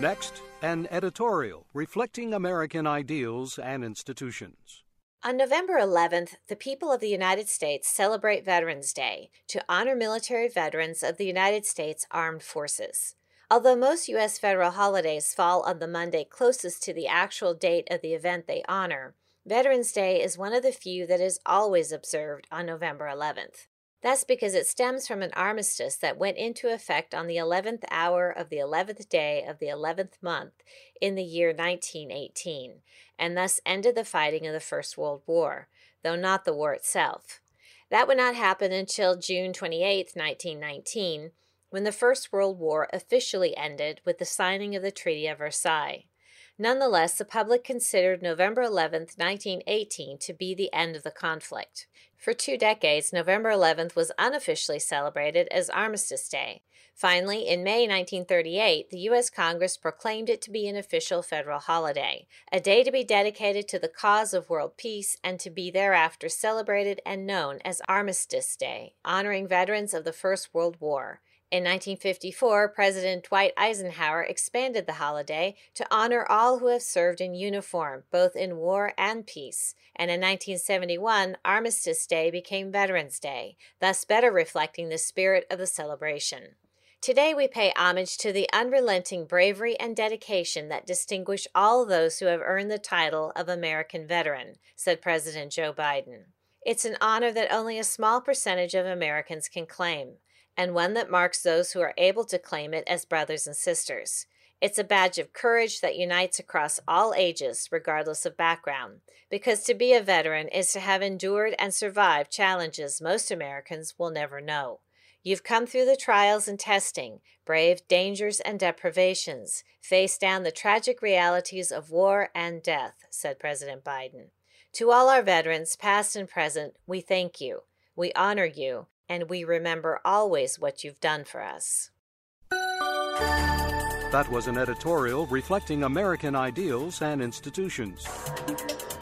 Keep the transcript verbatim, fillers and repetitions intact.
Next, an editorial reflecting American ideals and institutions. On November eleventh, the people of the United States celebrate Veterans Day to honor military veterans of the United States Armed Forces. Although most U S federal holidays fall on the Monday closest to the actual date of the event they honor, Veterans Day is one of the few that is always observed on November eleventh. That's because it stems from an armistice that went into effect on the eleventh hour of the eleventh day of the eleventh month in the year nineteen eighteen, and thus ended the fighting of the First World War, though not the war itself. That would not happen until June twenty-eighth, nineteen nineteen, when the First World War officially ended with the signing of the Treaty of Versailles. Nonetheless, the public considered November eleventh, nineteen eighteen to be the end of the conflict. For two decades, November eleventh was unofficially celebrated as Armistice Day. Finally, in May nineteen thirty-eight, the U S Congress proclaimed it to be an official federal holiday, a day to be dedicated to the cause of world peace and to be thereafter celebrated and known as Armistice Day, honoring veterans of the First World War. In nineteen fifty-four, President Dwight Eisenhower expanded the holiday to honor all who have served in uniform, both in war and peace. And in nineteen seventy-one, Armistice Day became Veterans Day, thus better reflecting the spirit of the celebration. Today we pay homage to the unrelenting bravery and dedication that distinguish all those who have earned the title of American Veteran, said President Joe Biden. It's an honor that only a small percentage of Americans can claim, and one that marks those who are able to claim it as brothers and sisters. It's a badge of courage that unites across all ages, regardless of background, because to be a veteran is to have endured and survived challenges most Americans will never know. You've come through the trials and testing, braved dangers and deprivations, faced down the tragic realities of war and death, said President Biden. To all our veterans, past and present, we thank you, we honor you, and we remember always what you've done for us. That was an editorial reflecting American ideals and institutions.